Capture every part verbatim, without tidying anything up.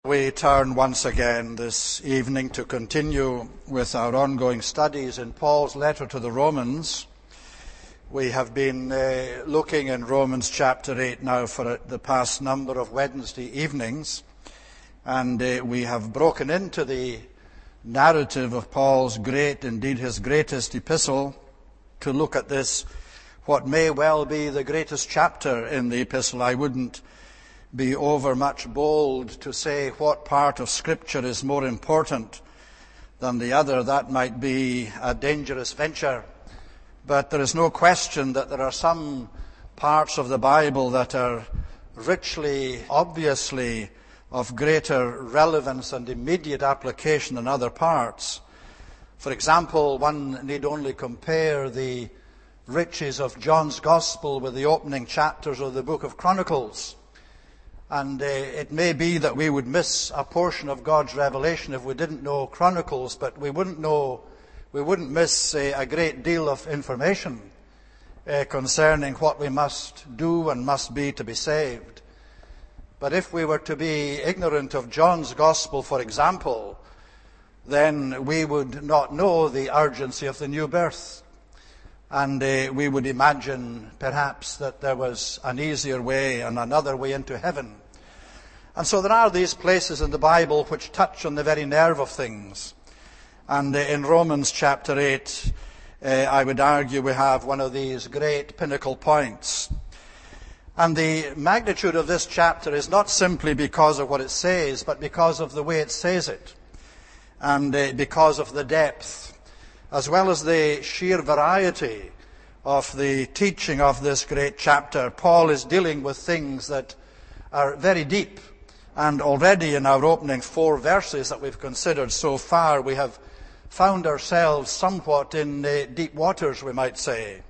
We turn once again this evening to continue with our ongoing studies in Paul's letter to the Romans. We have been uh, looking in Romans chapter eight now for the past number of Wednesday evenings, and uh, we have broken into the narrative of Paul's great, indeed his greatest epistle, to look at this, what may well be the greatest chapter in the epistle. I wouldn't be over much bold to say what part of Scripture is more important than the other. That might be a dangerous venture. But there is no question that there are some parts of the Bible that are richly, obviously, of greater relevance and immediate application than other parts. For example, one need only compare the riches of John's Gospel with the opening chapters of the book of Chronicles. And uh, it may be that we would miss a portion of God's revelation if we didn't know Chronicles, but we wouldn't know, we wouldn't miss uh, a great deal of information uh, concerning what we must do and must be to be saved. But if we were to be ignorant of John's Gospel, for example, then we would not know the urgency of the new birth. And uh, we would imagine, perhaps, that there was an easier way and another way into heaven. And so there are these places in the Bible which touch on the very nerve of things. And uh, in Romans chapter eight, uh, I would argue we have one of these great pinnacle points. And the magnitude of this chapter is not simply because of what it says, but because of the way it says it. And uh, because of the depth, as well as the sheer variety of the teaching of this great chapter. Paul is dealing with things that are very deep. And already in our opening four verses that we've considered so far, we have found ourselves somewhat in uh, deep waters, we might say.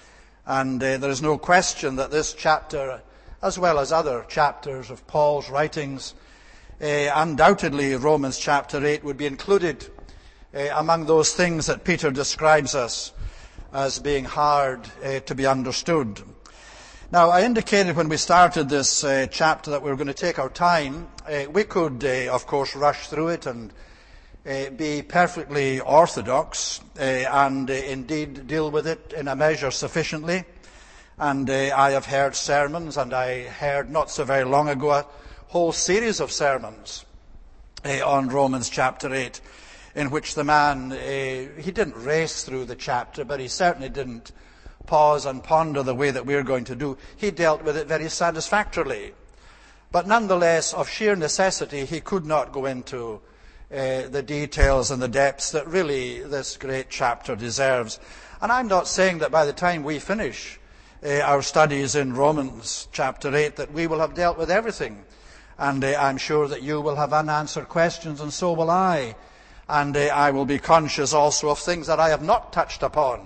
And uh, there is no question that this chapter, as well as other chapters of Paul's writings, uh, undoubtedly Romans chapter eight would be included Uh, among those things that Peter describes us as being hard uh, to be understood. Now, I indicated when we started this uh, chapter that we were going to take our time. Uh, we could, uh, of course, rush through it and uh, be perfectly orthodox uh, and uh, indeed deal with it in a measure sufficiently. And uh, I have heard sermons, and I heard not so very long ago a whole series of sermons uh, on Romans chapter eight, in which the man, uh, he didn't race through the chapter, but he certainly didn't pause and ponder the way that we're going to do. He dealt with it very satisfactorily. But nonetheless, of sheer necessity, he could not go into uh, the details and the depths that really this great chapter deserves. And I'm not saying that by the time we finish uh, our studies in Romans chapter eight that we will have dealt with everything. And uh, I'm sure that you will have unanswered questions, and so will I. And uh, I will be conscious also of things that I have not touched upon.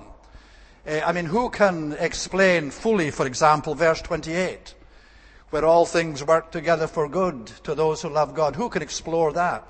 Uh, I mean, who can explain fully, for example, verse twenty-eight, where all things work together for good to those who love God? Who can explore that?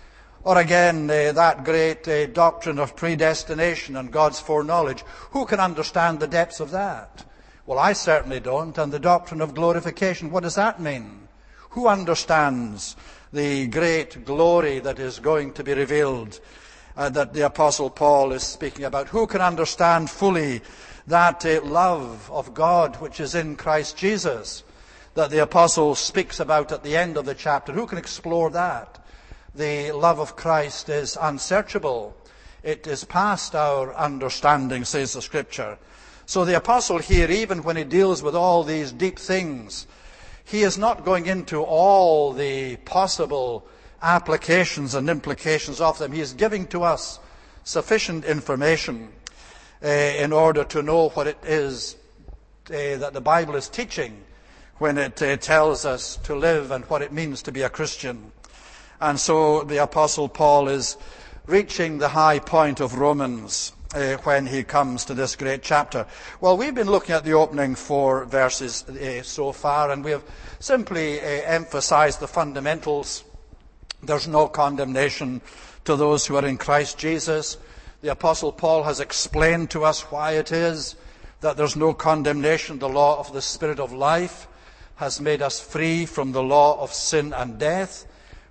Or again, uh, that great uh, doctrine of predestination and God's foreknowledge. Who can understand the depths of that? Well, I certainly don't. And the doctrine of glorification, what does that mean? Who understands the great glory that is going to be revealed, uh, that the Apostle Paul is speaking about? Who can understand fully that uh, love of God which is in Christ Jesus that the Apostle speaks about at the end of the chapter? Who can explore that? The love of Christ is unsearchable. It is past our understanding, says the Scripture. So the Apostle here, even when he deals with all these deep things, he is not going into all the possible applications and implications of them. He is giving to us sufficient information uh, in order to know what it is uh, that the Bible is teaching when it uh, tells us to live and what it means to be a Christian. And so the Apostle Paul is reaching the high point of Romans Uh, when he comes to this great chapter. Well, we've been looking at the opening four verses uh, so far, and we have simply uh, emphasized the fundamentals. There's no condemnation to those who are in Christ Jesus. The Apostle Paul has explained to us why it is that there's no condemnation. The law of the Spirit of life has made us free from the law of sin and death.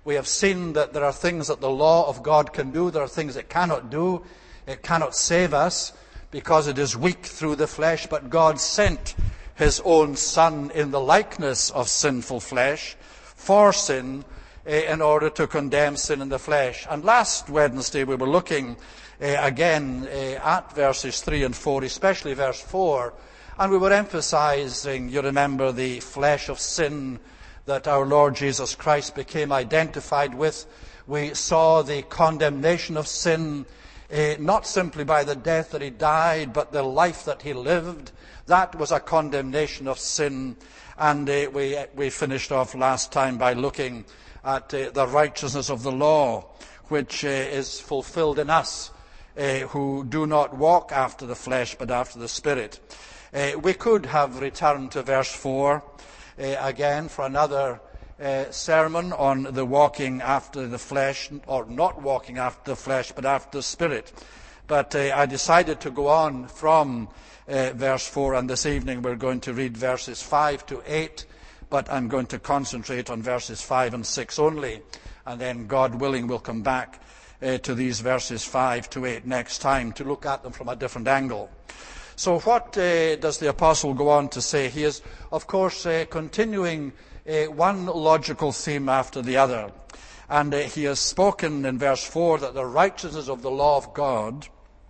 We have seen that there are things that the law of God can do. There are things it cannot do. It cannot save us because it is weak through the flesh. But God sent his own Son in the likeness of sinful flesh for sin, uh, in order to condemn sin in the flesh. And last Wednesday we were looking uh, again uh, at verses three and four, especially verse four. And we were emphasizing, you remember, the flesh of sin that our Lord Jesus Christ became identified with. We saw the condemnation of sin, uh, not simply by the death that he died, but the life that he lived. That was a condemnation of sin. And uh, we, we finished off last time by looking at uh, the righteousness of the law, which uh, is fulfilled in us, uh, who do not walk after the flesh, but after the Spirit. Uh, we could have returned to verse four uh, again for another uh, sermon on the walking after the flesh, or not walking after the flesh, but after the Spirit. But uh, I decided to go on from uh, verse four, and this evening we're going to read verses five to eight, but I'm going to concentrate on verses five and six only, and then, God willing, we'll come back uh, to these verses five to eight next time to look at them from a different angle. So what uh, does the apostle go on to say? He is, of course, uh, continuing uh, one logical theme after the other. And uh, he has spoken in verse four that the righteousness of the law of God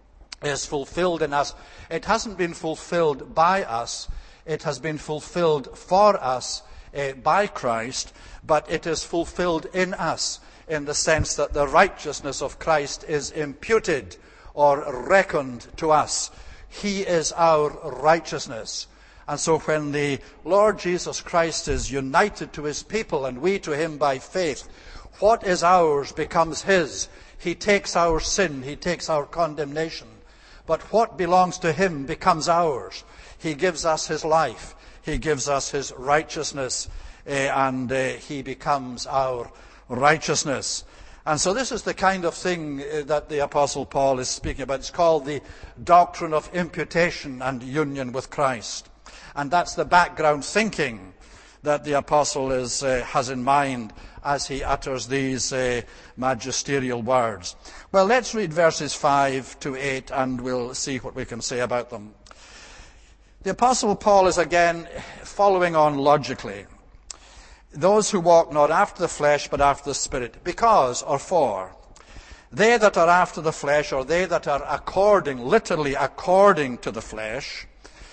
is fulfilled in us. It hasn't been fulfilled by us. It has been fulfilled for us uh, by Christ, but it is fulfilled in us in the sense that the righteousness of Christ is imputed or reckoned to us. He is our righteousness. And so when the Lord Jesus Christ is united to his people and we to him by faith, what is ours becomes his. He takes our sin, he takes our condemnation. But what belongs to him becomes ours. He gives us his life, he gives us his righteousness, uh, and uh, he becomes our righteousness. And so this is the kind of thing that the Apostle Paul is speaking about. It's called the doctrine of imputation and union with Christ. And that's the background thinking that the Apostle is, uh, has in mind as he utters these uh, magisterial words. Well, let's read verses five to eight and we'll see what we can say about them. The Apostle Paul is again following on logically. Those who walk not after the flesh, but after the Spirit. Because, or for, they that are after the flesh, or they that are according, literally according to the flesh,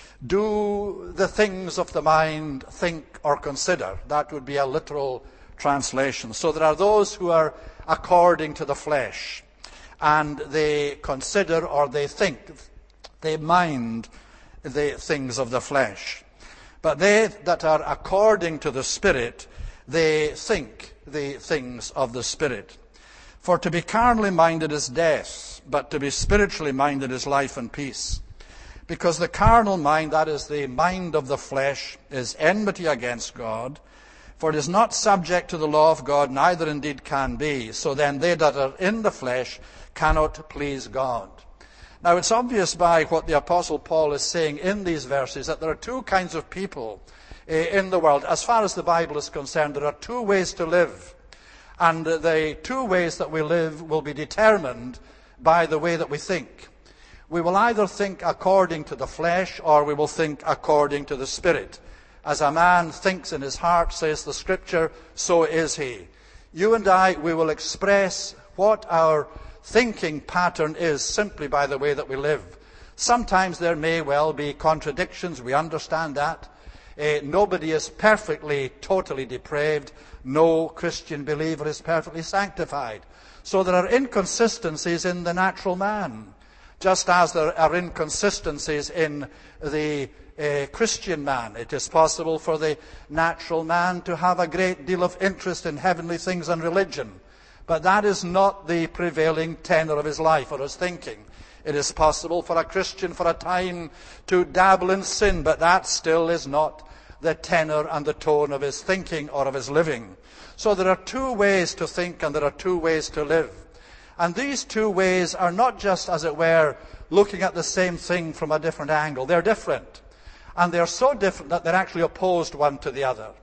do the things of the mind think or consider. That would be a literal translation. So there are those who are according to the flesh, and they consider or they think, they mind the things of the flesh. But they that are according to the Spirit, they think the things of the Spirit. For to be carnally minded is death, but to be spiritually minded is life and peace. Because the carnal mind, that is the mind of the flesh, is enmity against God, for it is not subject to the law of God, neither indeed can be. So then they that are in the flesh cannot please God. Now, it's obvious by what the Apostle Paul is saying in these verses that there are two kinds of people uh, in the world. As far as the Bible is concerned, there are two ways to live. And uh, the two ways that we live will be determined by the way that we think. We will either think according to the flesh, or we will think according to the Spirit. As a man thinks in his heart, says the Scripture, so is he. You and I, we will express what our thinking pattern is simply by the way that we live. Sometimes there may well be contradictions. We understand that. Uh, nobody is perfectly, totally depraved. No Christian believer is perfectly sanctified. So there are inconsistencies in the natural man, just as there are inconsistencies in the uh, Christian man. It is possible for the natural man to have a great deal of interest in heavenly things and religion. But that is not the prevailing tenor of his life or his thinking. It is possible for a Christian for a time to dabble in sin, but that still is not the tenor and the tone of his thinking or of his living. So there are two ways to think and there are two ways to live. And these two ways are not just, as it were, looking at the same thing from a different angle. They're different. And they're so different that they're actually opposed one to the other.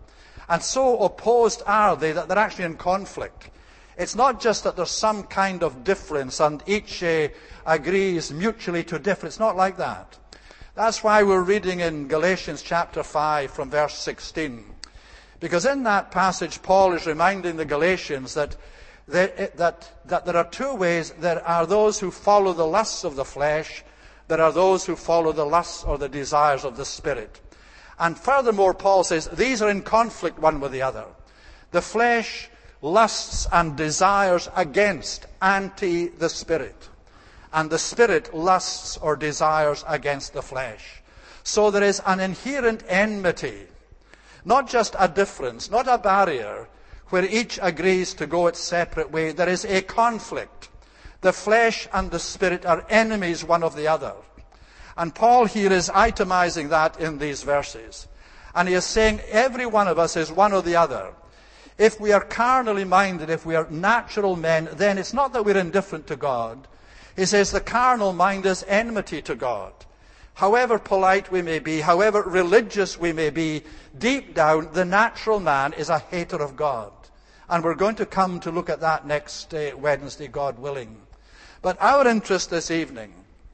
And so opposed are they that they're actually in conflict. It's not just that there's some kind of difference and each uh, agrees mutually to differ. It's not like that. That's why we're reading in Galatians chapter five from verse sixteen. Because in that passage, Paul is reminding the Galatians that, they, that, that there are two ways. There are those who follow the lusts of the flesh. There are those who follow the lusts or the desires of the Spirit. And furthermore, Paul says, these are in conflict one with the other. The flesh lusts and desires against, anti the Spirit. And the Spirit lusts or desires against the flesh. So there is an inherent enmity. Not just a difference, not a barrier, where each agrees to go its separate way. There is a conflict. The flesh and the Spirit are enemies one of the other. And Paul here is itemizing that in these verses. And he is saying every one of us is one or the other. If we are carnally minded, if we are natural men, then it's not that we're indifferent to God. He says the carnal mind is enmity to God. However polite we may be, however religious we may be, deep down, the natural man is a hater of God. And we're going to come to look at that next uh, Wednesday, God willing. But our interest this evening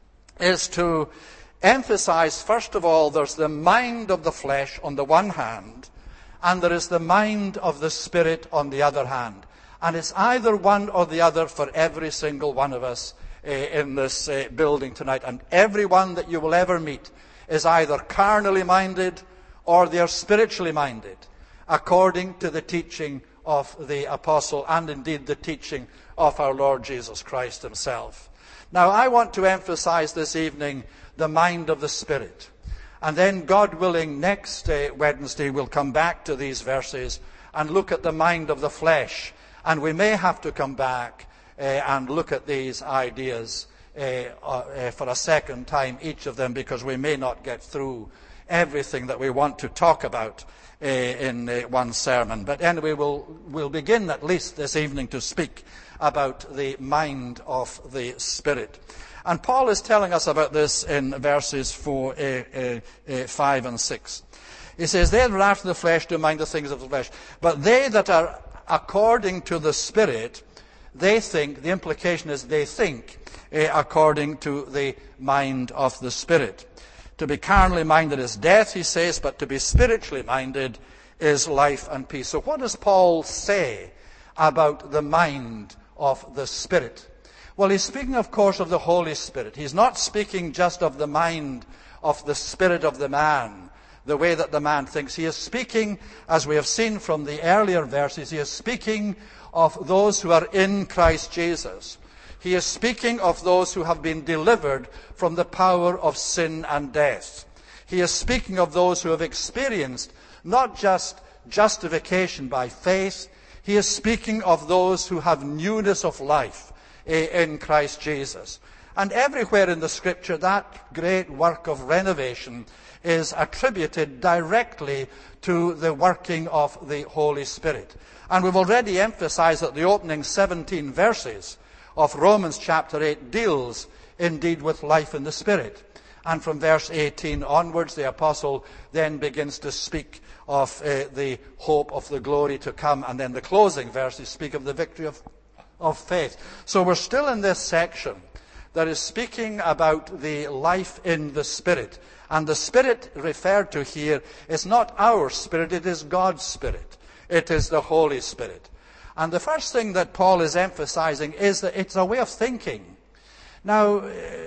is to emphasize, first of all, there's the mind of the flesh on the one hand, and there is the mind of the Spirit on the other hand. And it's either one or the other for every single one of us uh, in this uh, building tonight. And everyone that you will ever meet is either carnally minded or they are spiritually minded, according to the teaching of the apostle and indeed the teaching of our Lord Jesus Christ himself. Now, I want to emphasize this evening the mind of the Spirit. And then, God willing, next uh, Wednesday we'll come back to these verses and look at the mind of the flesh. And we may have to come back uh, and look at these ideas uh, uh, for a second time, each of them, because we may not get through everything that we want to talk about uh, in uh, one sermon. But anyway, we'll, we'll begin at least this evening to speak about the mind of the Spirit. And Paul is telling us about this in verses four, uh, uh, uh, five and six. He says, they that are after the flesh do mind the things of the flesh. But they that are according to the Spirit, they think, the implication is they think uh, according to the mind of the Spirit. To be carnally minded is death, he says, but to be spiritually minded is life and peace. So what does Paul say about the mind of the Spirit? Well, he's speaking, of course, of the Holy Spirit. He's not speaking just of the mind of the spirit of the man, the way that the man thinks. He is speaking, as we have seen from the earlier verses, he is speaking of those who are in Christ Jesus. He is speaking of those who have been delivered from the power of sin and death. He is speaking of those who have experienced not just justification by faith. He is speaking of those who have newness of life in Christ Jesus. And everywhere in the Scripture, that great work of renovation is attributed directly to the working of the Holy Spirit. And we've already emphasized that the opening seventeen verses of Romans chapter eight deals indeed with life in the Spirit. And from verse eighteen onwards, the apostle then begins to speak of uh, the hope of the glory to come. And then the closing verses speak of the victory of of faith. So we're still in this section that is speaking about the life in the Spirit. And the Spirit referred to here is not our spirit, it is God's Spirit. It is the Holy Spirit. And the first thing that Paul is emphasizing is that it's a way of thinking. Now,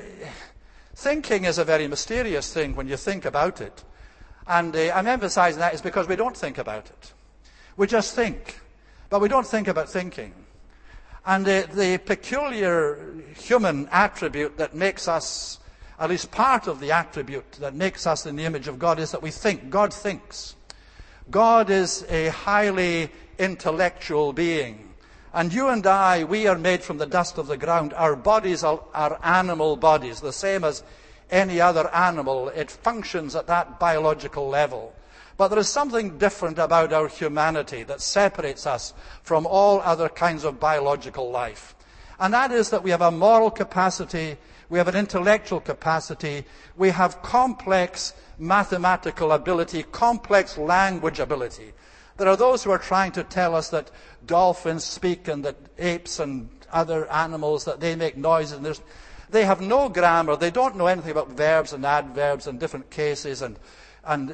thinking is a very mysterious thing when you think about it. And uh, I'm emphasizing that is because we don't think about it. We just think. But we don't think about thinking. And uh, the peculiar human attribute that makes us, at least part of the attribute that makes us in the image of God, is that we think. God thinks. God is a highly intellectual being. And you and I, we are made from the dust of the ground. Our bodies are, are animal bodies, the same as any other animal. It functions at that biological level. But there is something different about our humanity that separates us from all other kinds of biological life. And that is that we have a moral capacity, we have an intellectual capacity, we have complex mathematical ability, complex language ability. There are those who are trying to tell us that dolphins speak and that apes and other animals, that they make noises. And there's, they have no grammar. They don't know anything about verbs and adverbs and different cases. And, and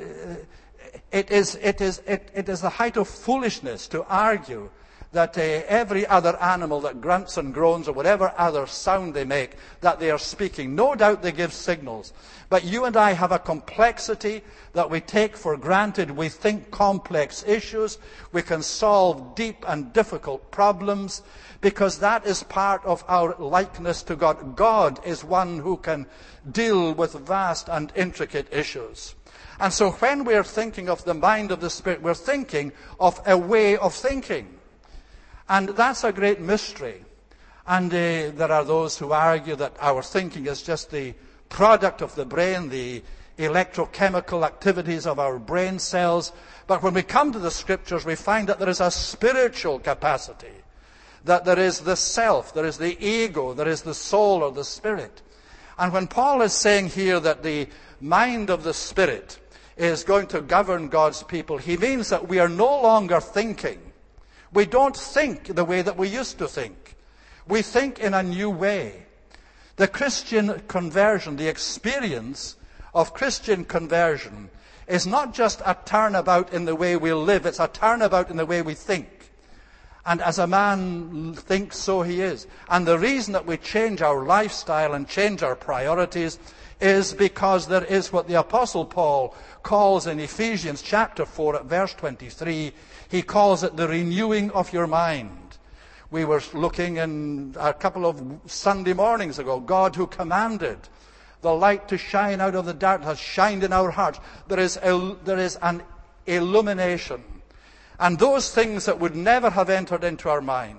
it, is, it, is, it, it is the height of foolishness to argue that uh, every other animal that grunts and groans or whatever other sound they make, that they are speaking. No doubt they give signals. But you and I have a complexity that we take for granted. We think complex issues. We can solve deep and difficult problems because that is part of our likeness to God. God is one who can deal with vast and intricate issues. And so when we're thinking of the mind of the Spirit, we're thinking of a way of thinking. And that's a great mystery. And uh, there are those who argue that our thinking is just the product of the brain, the electrochemical activities of our brain cells. But when we come to the Scriptures, we find that there is a spiritual capacity, that there is the self, there is the ego, there is the soul or the spirit. And when Paul is saying here that the mind of the Spirit is going to govern God's people, he means that we are no longer thinking. We don't think the way that we used to think. We think in a new way. The Christian conversion, the experience of Christian conversion, is not just a turnabout in the way we live, it's a turnabout in the way we think. And as a man thinks, so he is. And the reason that we change our lifestyle and change our priorities is because there is what the Apostle Paul calls in Ephesians chapter four at verse twenty-three, he calls it the renewing of your mind. We were looking in a couple of Sunday mornings ago, God who commanded the light to shine out of the darkness has shined in our hearts. There is, a, there is an illumination. And those things that would never have entered into our mind,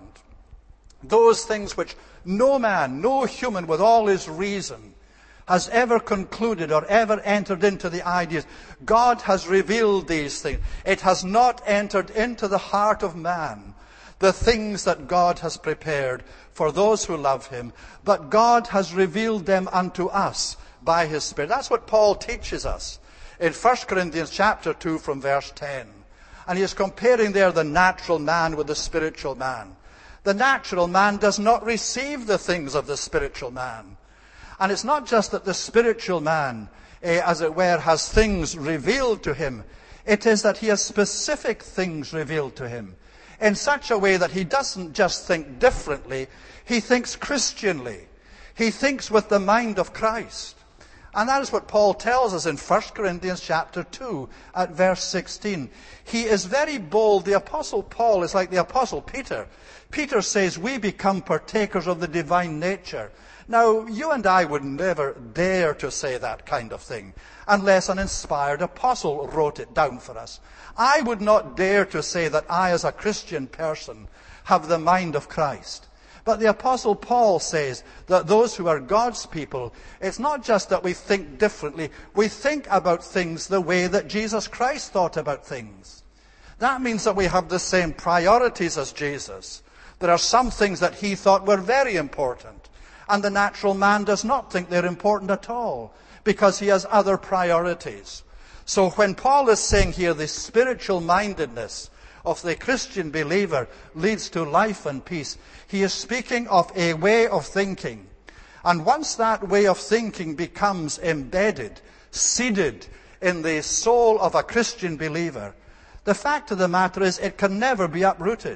those things which no man, no human with all his reason has ever concluded or ever entered into the ideas. God has revealed these things. It has not entered into the heart of man the things that God has prepared for those who love him, but God has revealed them unto us by his Spirit. That's what Paul teaches us in First Corinthians chapter two from verse ten. And he is comparing there the natural man with the spiritual man. The natural man does not receive the things of the spiritual man. And it's not just that the spiritual man, eh, as it were, has things revealed to him. It is that he has specific things revealed to him in such a way that he doesn't just think differently, he thinks Christianly. He thinks with the mind of Christ. And that is what Paul tells us in First Corinthians chapter two at verse sixteen. He is very bold. The Apostle Paul is like the Apostle Peter. Peter says we become partakers of the divine nature. Now, you and I would never dare to say that kind of thing unless an inspired apostle wrote it down for us. I would not dare to say that I, as a Christian person, have the mind of Christ. But the Apostle Paul says that those who are God's people, it's not just that we think differently, we think about things the way that Jesus Christ thought about things. That means that we have the same priorities as Jesus. There are some things that he thought were very important, and the natural man does not think they're important at all, because he has other priorities. So when Paul is saying here the spiritual mindedness of the Christian believer leads to life and peace, he is speaking of a way of thinking. And once that way of thinking becomes embedded, seeded in the soul of a Christian believer, the fact of the matter is it can never be uprooted.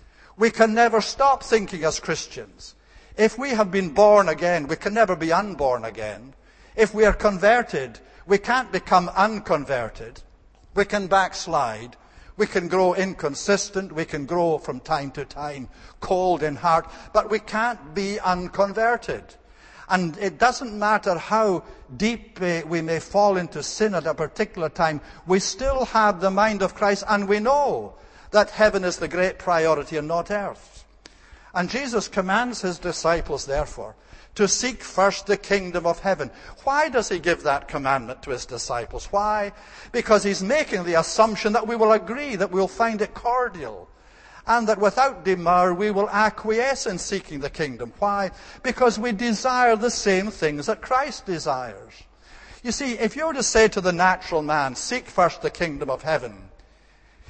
We can never stop thinking as Christians. If we have been born again, we can never be unborn again. If we are converted, we can't become unconverted. We can backslide. We can grow inconsistent. We can grow from time to time cold in heart. But we can't be unconverted. And it doesn't matter how deep uh, we may fall into sin at a particular time. We still have the mind of Christ, and we know that heaven is the great priority and not earth. And Jesus commands his disciples, therefore, to seek first the kingdom of heaven. Why does he give that commandment to his disciples? Why? Because he's making the assumption that we will agree, that we'll find it cordial, and that without demur we will acquiesce in seeking the kingdom. Why? Because we desire the same things that Christ desires. You see, if you were to say to the natural man, seek first the kingdom of heaven,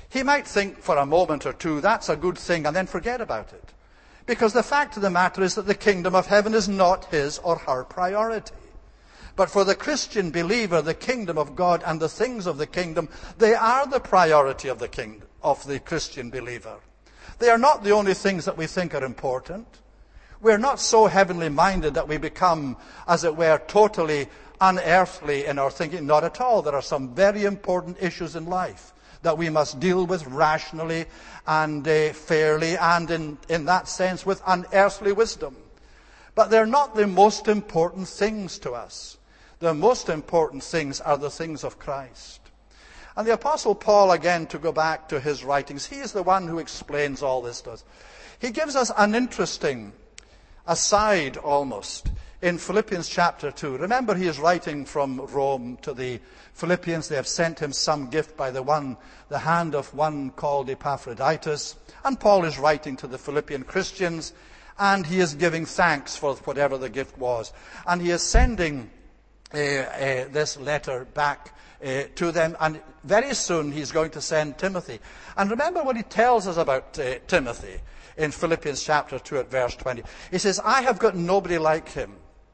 He might think for a moment or two, that's a good thing, and then forget about it. Because the fact of the matter is that the kingdom of heaven is not his or her priority. But for the Christian believer, the kingdom of God and the things of the kingdom, they are the priority of the kingdom, of the Christian believer. They are not the only things that we think are important. We're not so heavenly minded that we become, as it were, totally unearthly in our thinking. Not at all. There are some very important issues in life that we must deal with rationally and uh, fairly, and in, in that sense with unearthly wisdom. But they're not the most important things to us. The most important things are the things of Christ. And the Apostle Paul, again, to go back to his writings, he is the one who explains all this to us. He gives us an interesting aside, almost, in Philippians chapter two. Remember, he is writing from Rome to the Philippians. They have sent him some gift by the one, the hand of one called Epaphroditus. And Paul is writing to the Philippian Christians, and he is giving thanks for whatever the gift was. And he is sending uh, uh, this letter back uh, to them, and very soon he's going to send Timothy. And remember what he tells us about uh, Timothy in Philippians chapter two at verse twenty. He says, I have got nobody like him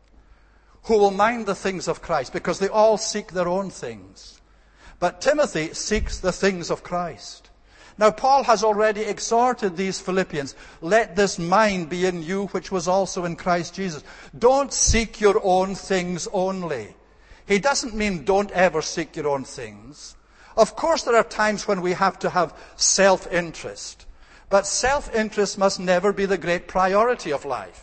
who will mind the things of Christ, because they all seek their own things. But Timothy seeks the things of Christ. Now, Paul has already exhorted these Philippians, let this mind be in you which was also in Christ Jesus. Don't seek your own things only. He doesn't mean don't ever seek your own things. Of course, there are times when we have to have self-interest. But self-interest must never be the great priority of life.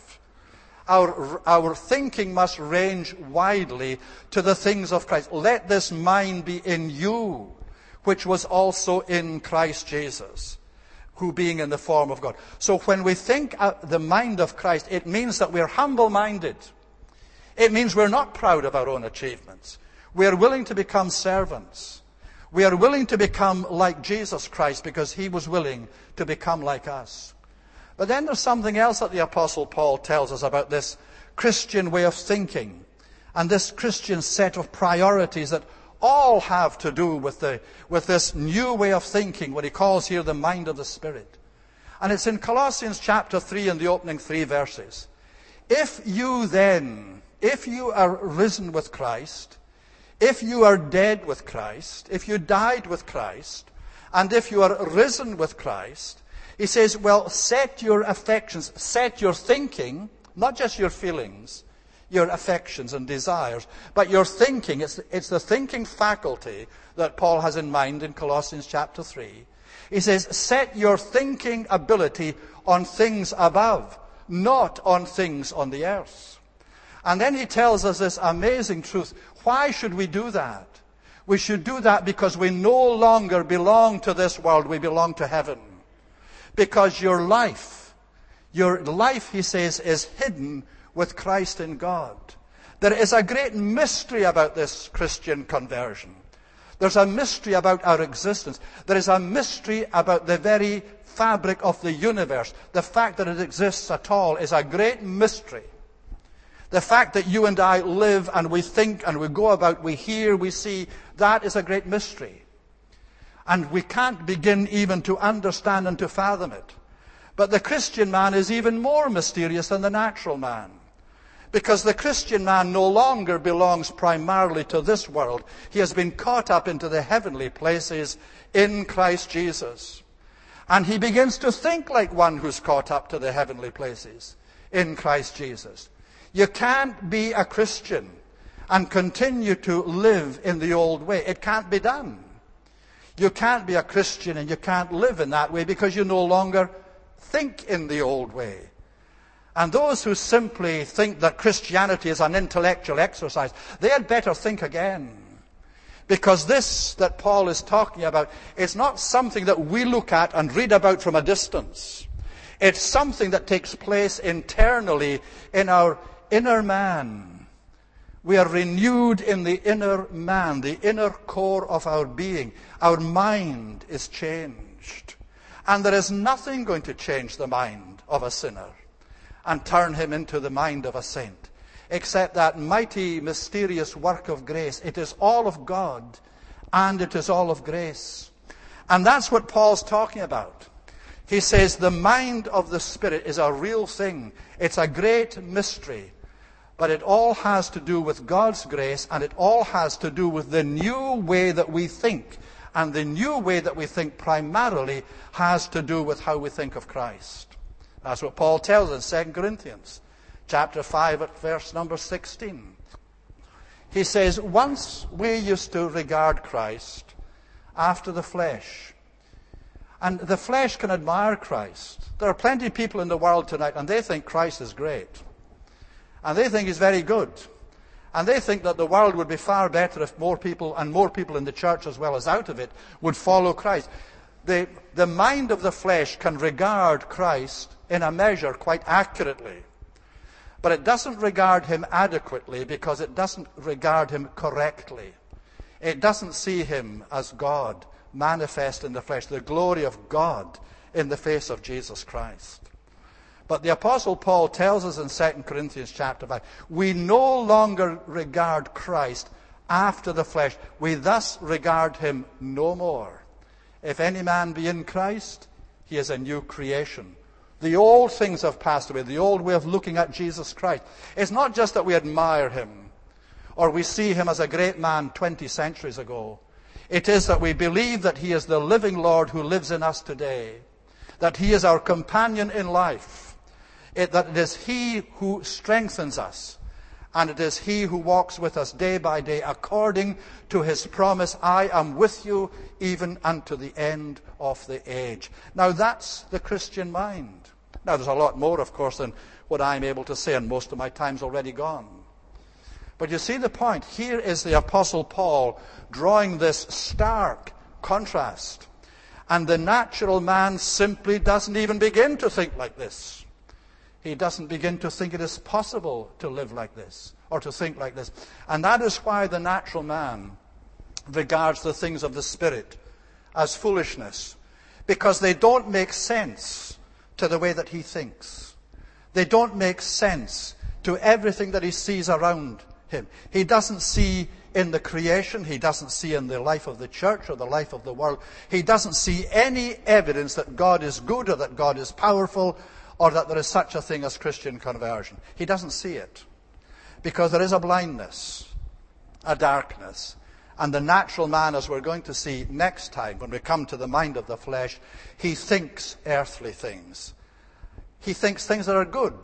Our, our thinking must range widely to the things of Christ. Let this mind be in you, which was also in Christ Jesus, who being in the form of God. So when we think the mind of Christ, it means that we're humble-minded. It means we're not proud of our own achievements. We are willing to become servants. We are willing to become like Jesus Christ because he was willing to become like us. But then there's something else that the Apostle Paul tells us about this Christian way of thinking and this Christian set of priorities that all have to do with, the, with this new way of thinking, what he calls here the mind of the Spirit. And it's in Colossians chapter three in the opening three verses. If you then, if you are risen with Christ, if you are dead with Christ, if you died with Christ, and if you are risen with Christ, he says, well, set your affections, set your thinking, not just your feelings, your affections and desires, but your thinking. It's, it's the thinking faculty that Paul has in mind in Colossians chapter three. He says, set your thinking ability on things above, not on things on the earth. And then he tells us this amazing truth. Why should we do that? We should do that because we no longer belong to this world. We belong to heaven. Because your life, your life, he says, is hidden with Christ in God. There is a great mystery about this Christian conversion. There's a mystery about our existence. There is a mystery about the very fabric of the universe. The fact that it exists at all is a great mystery. The fact that you and I live and we think and we go about, we hear, we see, that is a great mystery. And we can't begin even to understand and to fathom it. But the Christian man is even more mysterious than the natural man. Because the Christian man no longer belongs primarily to this world. He has been caught up into the heavenly places in Christ Jesus. And he begins to think like one who's caught up to the heavenly places in Christ Jesus. You can't be a Christian and continue to live in the old way. It can't be done. You can't be a Christian and you can't live in that way because you no longer think in the old way. And those who simply think that Christianity is an intellectual exercise, they had better think again. Because this that Paul is talking about is not something that we look at and read about from a distance. It's something that takes place internally in our inner man. We are renewed in the inner man, the inner core of our being. Our mind is changed. And there is nothing going to change the mind of a sinner and turn him into the mind of a saint, except that mighty, mysterious work of grace. It is all of God, and it is all of grace. And that's what Paul's talking about. He says the mind of the Spirit is a real thing. It's a great mystery. But it all has to do with God's grace, and it all has to do with the new way that we think. And the new way that we think primarily has to do with how we think of Christ. That's what Paul tells us in Second Corinthians chapter five at verse number sixteen. He says, once we used to regard Christ after the flesh. And the flesh can admire Christ. There are plenty of people in the world tonight, and they think Christ is great. And they think he's very good. And they think that the world would be far better if more people, and more people in the church as well as out of it, would follow Christ. The, the mind of the flesh can regard Christ in a measure quite accurately. But it doesn't regard him adequately because it doesn't regard him correctly. It doesn't see him as God manifest in the flesh, the glory of God in the face of Jesus Christ. But the Apostle Paul tells us in Second Corinthians chapter five, we no longer regard Christ after the flesh. We thus regard him no more. If any man be in Christ, he is a new creation. The old things have passed away. The old way of looking at Jesus Christ. It's not just that we admire him or we see him as a great man twenty centuries ago. It is that we believe that he is the living Lord who lives in us today, that he is our companion in life, it, that it is he who strengthens us, and it is he who walks with us day by day according to his promise, I am with you even unto the end of the age. Now that's the Christian mind. Now there's a lot more, of course, than what I'm able to say, and most of my time's already gone. But you see the point. Here is the Apostle Paul drawing this stark contrast. And the natural man simply doesn't even begin to think like this. He doesn't begin to think it is possible to live like this or to think like this. And that is why the natural man regards the things of the Spirit as foolishness, because they don't make sense to the way that he thinks. They don't make sense to everything that he sees around him. He doesn't see in the creation, he doesn't see in the life of the church or the life of the world, he doesn't see any evidence that God is good or that God is powerful or that there is such a thing as Christian conversion. He doesn't see it because there is a blindness, a darkness. And the natural man, as we're going to see next time when we come to the mind of the flesh, he thinks earthly things. He thinks things that are good,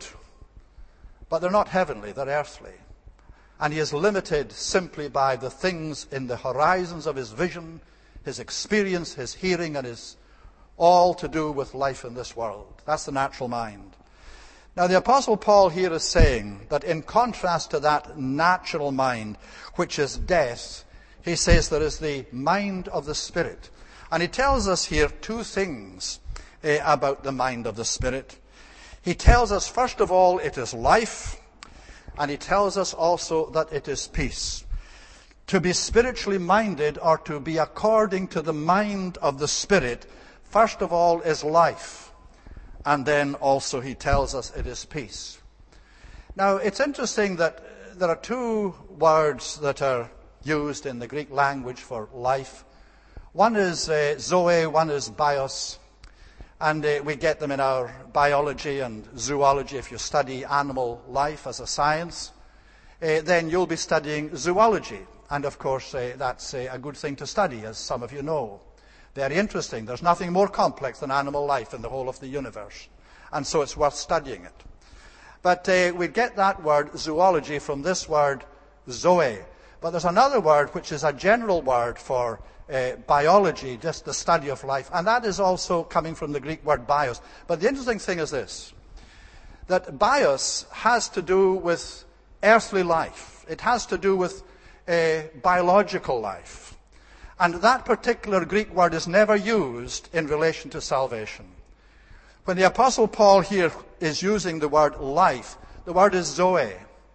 but they're not heavenly, they're earthly. And he is limited simply by the things in the horizons of his vision, his experience, his hearing, and his all to do with life in this world. That's the natural mind. Now the Apostle Paul here is saying that in contrast to that natural mind, which is death, he says there is the mind of the Spirit. And he tells us here two things uh, about the mind of the Spirit. He tells us, first of all, it is life. And he tells us also that it is peace. To be spiritually minded, or to be according to the mind of the Spirit, first of all is life. And then also he tells us it is peace. Now it's interesting that there are two words that are used in the Greek language for life. One is uh, zoe, one is bios. And uh, we get them in our biology and zoology. If you study animal life as a science, uh, then you'll be studying zoology. And of course, uh, that's uh, a good thing to study, as some of you know. Very interesting. There's nothing more complex than animal life in the whole of the universe. And so it's worth studying it. But uh, we get that word zoology from this word zoe. But there's another word which is a general word for Uh, biology, just the study of life, and that is also coming from the Greek word bios. But the interesting thing is this, that bios has to do with earthly life. It has to do with uh, biological life. And that particular Greek word is never used in relation to salvation. When the Apostle Paul here is using the word life, the word is zoe,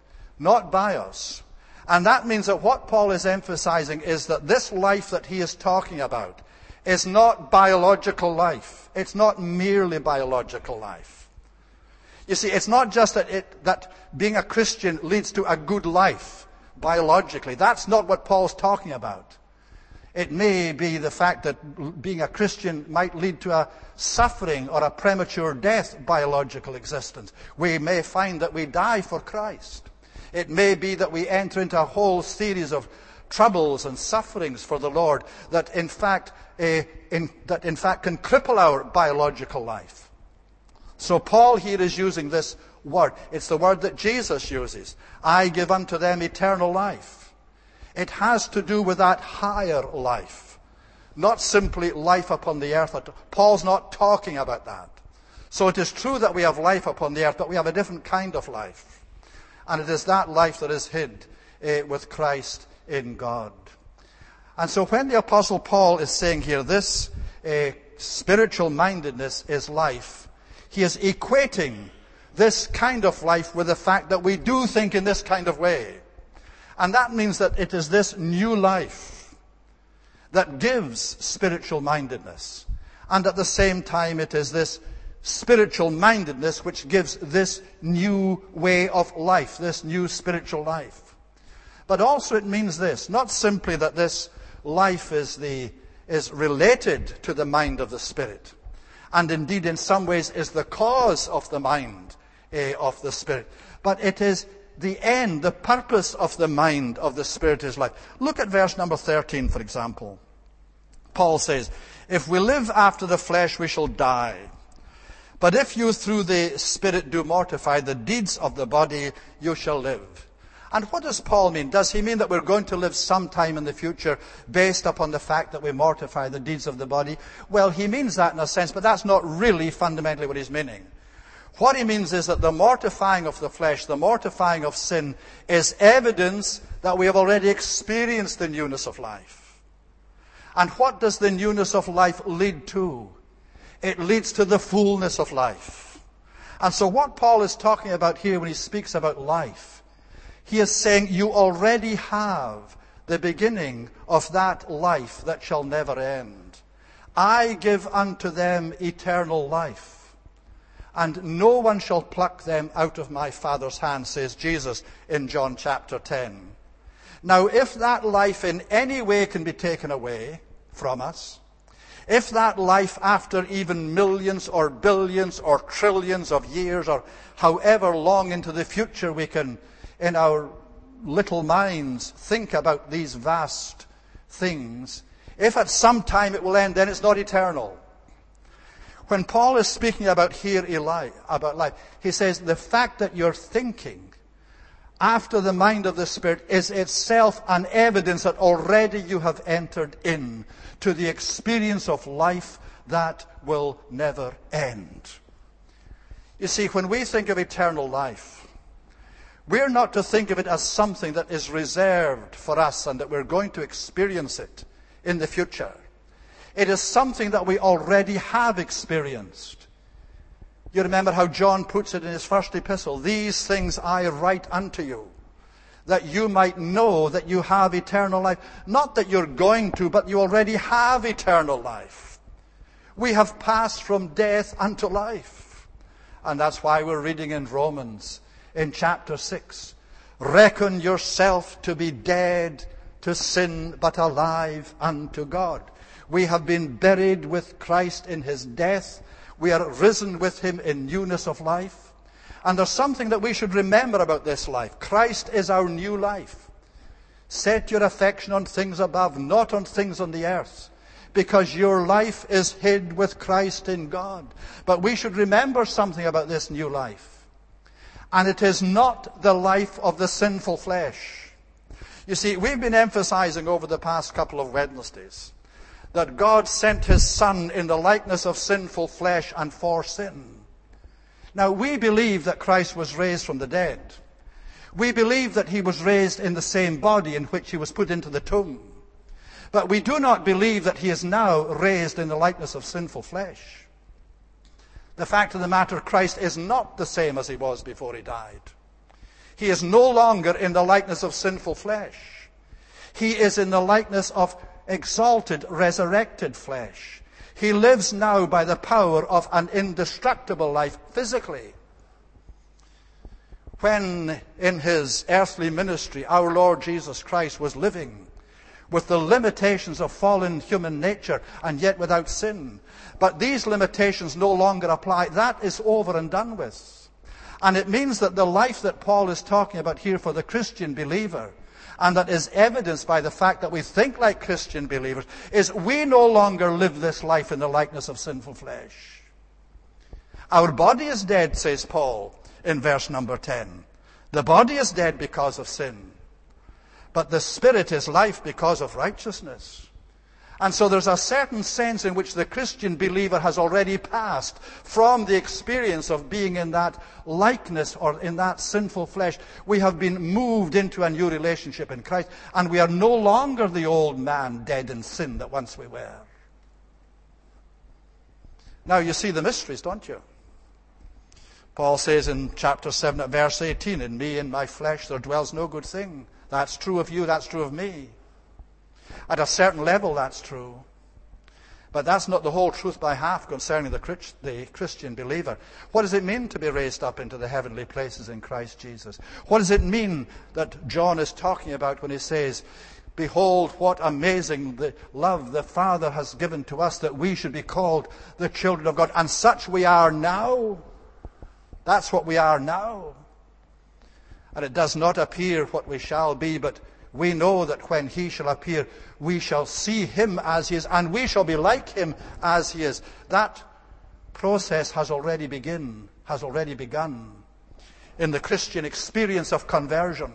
not bios. And that means that what Paul is emphasizing is that this life that he is talking about is not biological life. It's not merely biological life. You see, it's not just that, it, that being a Christian leads to a good life biologically. That's not what Paul's talking about. It may be the fact that being a Christian might lead to a suffering or a premature death biological existence. We may find that we die for Christ. It may be that we enter into a whole series of troubles and sufferings for the Lord that in fact uh, in, that in fact can cripple our biological life. So Paul here is using this word. It's the word that Jesus uses. I give unto them eternal life. It has to do with that higher life, not simply life upon the earth. Paul's not talking about that. So it is true that we have life upon the earth, but we have a different kind of life. And it is that life that is hid uh, with Christ in God. And so when the Apostle Paul is saying here, this uh, spiritual mindedness is life, he is equating this kind of life with the fact that we do think in this kind of way. And that means that it is this new life that gives spiritual mindedness. And at the same time, it is this spiritual mindedness which gives this new way of life, this new spiritual life. But also it means this, not simply that this life is the is related to the mind of the Spirit, and indeed in some ways is the cause of the mind uh, of the Spirit, but it is the end, the purpose of the mind of the Spirit is life. Look at verse number thirteen, for example. Paul says, if we live after the flesh, we shall die. But if you through the Spirit do mortify the deeds of the body, you shall live. And what does Paul mean? Does he mean that we're going to live sometime in the future based upon the fact that we mortify the deeds of the body? Well, he means that in a sense, but that's not really fundamentally what he's meaning. What he means is that the mortifying of the flesh, the mortifying of sin, is evidence that we have already experienced the newness of life. And what does the newness of life lead to? It leads to the fullness of life. And so what Paul is talking about here when he speaks about life, he is saying you already have the beginning of that life that shall never end. I give unto them eternal life. And no one shall pluck them out of my Father's hand, says Jesus in John chapter ten. Now, if that life in any way can be taken away from us, if that life after even millions or billions or trillions of years or however long into the future we can, in our little minds, think about these vast things, if at some time it will end, then it's not eternal. When Paul is speaking about here about life, he says the fact that you're thinking after the mind of the Spirit is itself an evidence that already you have entered in to the experience of life that will never end. You see, when we think of eternal life, we're not to think of it as something that is reserved for us and that we're going to experience it in the future. It is something that we already have experienced. You remember how John puts it in his first epistle, these things I write unto you, that you might know that you have eternal life. Not that you're going to, but you already have eternal life. We have passed from death unto life. And that's why we're reading in Romans, in chapter six, reckon yourself to be dead to sin, but alive unto God. We have been buried with Christ in his death. We are risen with him in newness of life. And there's something that we should remember about this life. Christ is our new life. Set your affection on things above, not on things on the earth, because your life is hid with Christ in God. But we should remember something about this new life. And it is not the life of the sinful flesh. You see, we've been emphasizing over the past couple of Wednesdays that God sent his Son in the likeness of sinful flesh and for sin. Now, we believe that Christ was raised from the dead. We believe that he was raised in the same body in which he was put into the tomb. But we do not believe that he is now raised in the likeness of sinful flesh. The fact of the matter, Christ is not the same as he was before he died. He is no longer in the likeness of sinful flesh. He is in the likeness of exalted, resurrected flesh. He lives now by the power of an indestructible life physically. When in his earthly ministry our Lord Jesus Christ was living, with the limitations of fallen human nature, and yet without sin. But these limitations no longer apply. That is over and done with. And it means that the life that Paul is talking about here for the Christian believer, and that is evidenced by the fact that we think like Christian believers, is we no longer live this life in the likeness of sinful flesh. Our body is dead, says Paul in verse number ten. The body is dead because of sin. But the Spirit is life because of righteousness. And so there's a certain sense in which the Christian believer has already passed from the experience of being in that likeness or in that sinful flesh. We have been moved into a new relationship in Christ, and we are no longer the old man dead in sin that once we were. Now you see the mysteries, don't you? Paul says in chapter seven at verse eighteen, in me, in my flesh, there dwells no good thing. That's true of you, that's true of me. At a certain level, that's true. But that's not the whole truth by half concerning the Christian believer. What does it mean to be raised up into the heavenly places in Christ Jesus? What does it mean that John is talking about when he says, behold, what amazing the love the Father has given to us, that we should be called the children of God. And such we are now. That's what we are now. And it does not appear what we shall be, but we know that when he shall appear, we shall see him as he is, and we shall be like him as he is. That process has already begin, has already begun in the Christian experience of conversion.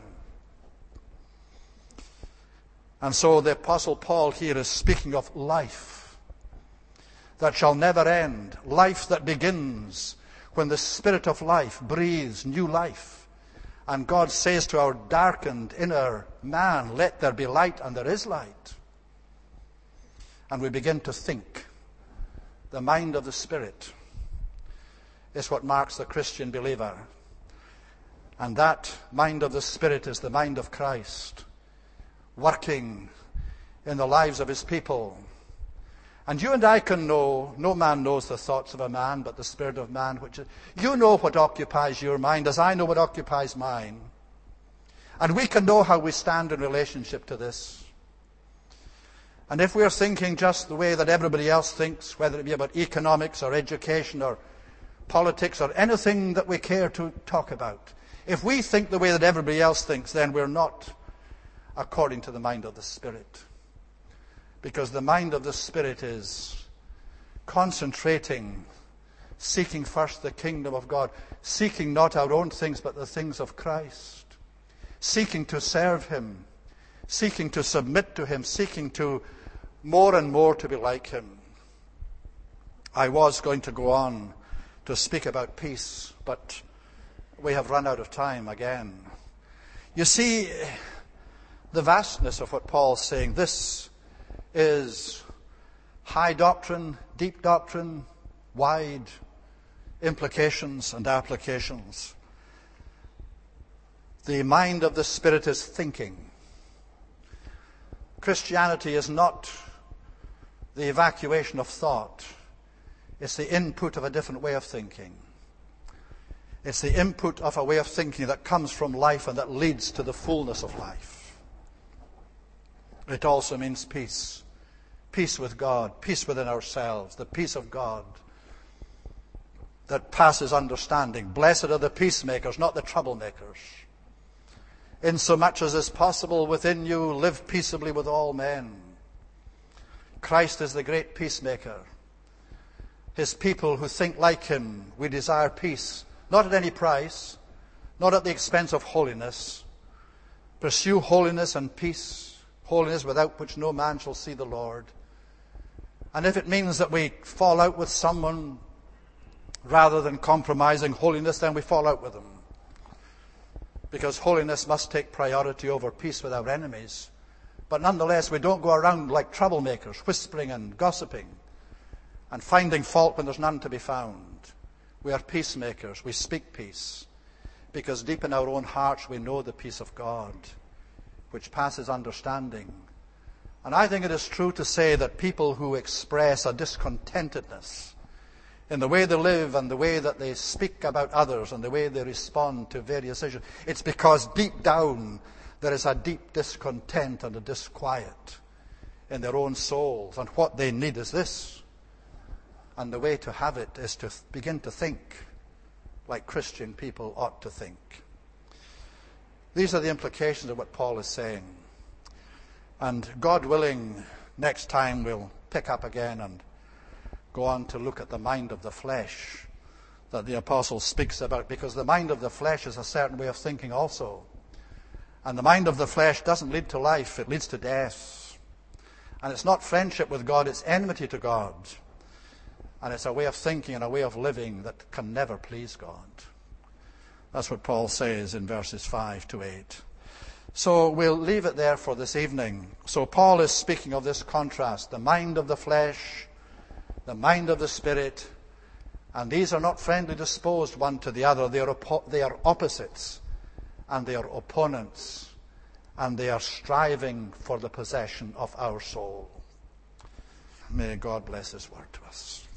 And so the Apostle Paul here is speaking of life that shall never end, life that begins when the Spirit of life breathes new life. And God says to our darkened inner man, let there be light, and there is light. And we begin to think. The mind of the Spirit is what marks the Christian believer. And that mind of the Spirit is the mind of Christ, working in the lives of his people. And you and I can know, no man knows the thoughts of a man, but the spirit of man, which is, you know what occupies your mind, as I know what occupies mine. And we can know how we stand in relationship to this. And if we're thinking just the way that everybody else thinks, whether it be about economics or education or politics or anything that we care to talk about, if we think the way that everybody else thinks, then we're not according to the mind of the Spirit. Because the mind of the Spirit is concentrating, seeking first the kingdom of God, seeking not our own things but the things of Christ, seeking to serve him, seeking to submit to him, seeking to more and more to be like him. I was going to go on to speak about peace, but we have run out of time again. You see, the vastness of what Paul's saying, this is high doctrine, deep doctrine, wide implications and applications. The mind of the Spirit is thinking. Christianity is not the evacuation of thought. It's the input of a different way of thinking. It's the input of a way of thinking that comes from life and that leads to the fullness of life. It also means peace. Peace with God, peace within ourselves, the peace of God that passes understanding. Blessed are the peacemakers, not the troublemakers. Insomuch as is possible within you, live peaceably with all men. Christ is the great peacemaker. His people who think like him, we desire peace, not at any price, not at the expense of holiness. Pursue holiness and peace, holiness without which no man shall see the Lord. And if it means that we fall out with someone rather than compromising holiness, then we fall out with them. Because holiness must take priority over peace with our enemies. But nonetheless, we don't go around like troublemakers, whispering and gossiping and finding fault when there's none to be found. We are peacemakers. We speak peace. Because deep in our own hearts we know the peace of God, which passes understanding. And I think it is true to say that people who express a discontentedness in the way they live and the way that they speak about others and the way they respond to various issues, it's because deep down there is a deep discontent and a disquiet in their own souls, and what they need is this. And the way to have it is to begin to think like Christian people ought to think. These are the implications of what Paul is saying. And God willing, next time we'll pick up again and go on to look at the mind of the flesh that the apostle speaks about, because the mind of the flesh is a certain way of thinking also. And the mind of the flesh doesn't lead to life, it leads to death. And it's not friendship with God, it's enmity to God. And it's a way of thinking and a way of living that can never please God. That's what Paul says in verses five to eight. So we'll leave it there for this evening. So Paul is speaking of this contrast, the mind of the flesh, the mind of the Spirit, and these are not friendly disposed one to the other. They are, oppo- they are opposites, and they are opponents, and they are striving for the possession of our soul. May God bless His word to us.